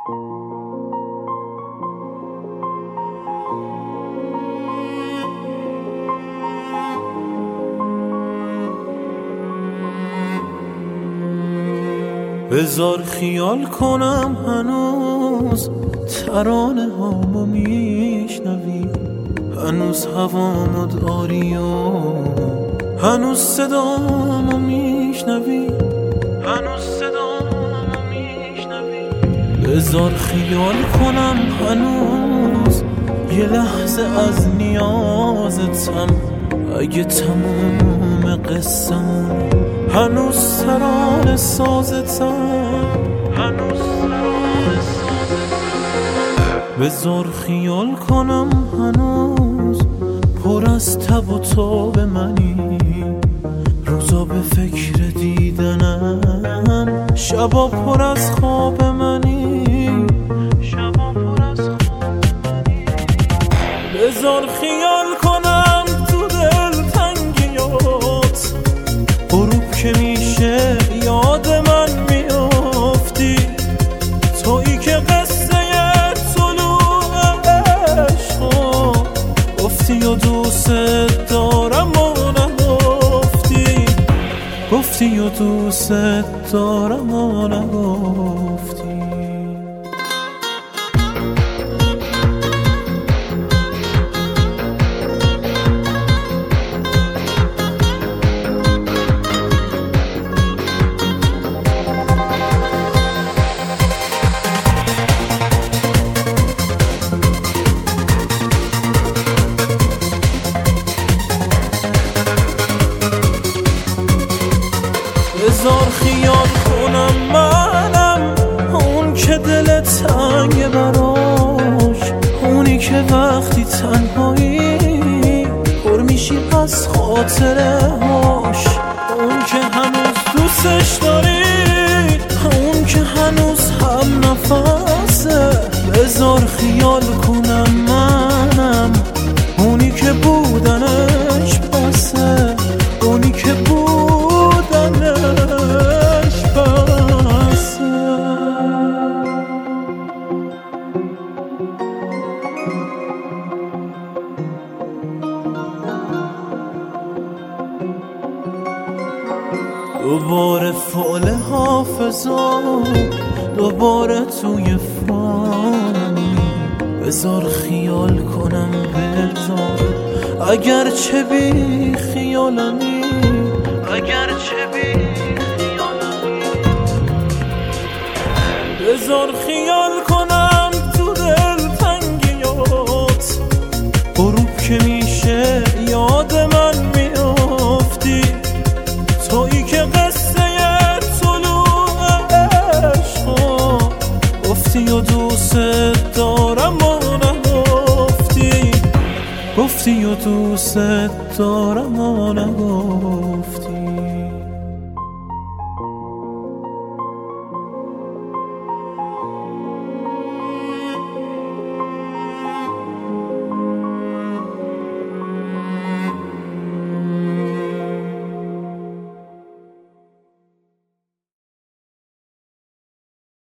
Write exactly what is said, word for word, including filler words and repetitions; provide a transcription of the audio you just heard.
بذار خیال کنم هنوز ترانه هامو میشنوی، هنوز هوامو داری و هنوز صدامو میشنوی، هنوز صدامو میشنوی. بذار خیال کنم هنوز یه لحظه از نیازتم، اگه تموم قصه‌مون هنوز ترانه سازتم، هنوز ترانه سازتم. بذار خیال کنم هنوز پر از تب و تاب منی، روزا به فکر دیدنم، شبا پر از خواب منی، شبا پر از خواب منی. بذار خیال کنم تو دل تنگیات، غروب که میشه یاد من میافتی، تویی که قصه طلوع عشقا گفتی و دوست دارم و نگفتی، گفتی و دوست دارم و نگفتی. بذار خیال کنم منم اون که دل تنگ براش، اونی که وقتی تنهایی پر میشی از خاطره هاش، اون که هنوز دوستش داری، اون که هنوز هم نفسه. بذار خیال کنم منم اونی که بودنش بسه، اونی که بودنش بسه. دوباره فعل حافظا، دوباره توی فانی. بذار خیال کنم بذار اگر چه بی خیالمی، اگر چه بی خیالمی. بذار خیال کنم تو دل تنگیات، غروب که میشه یاد من میافتی، تویی که قصه طلوع عشقا گفتی و دوست دارم و نگفتی، گفتی و دوست دارم و نگفتی.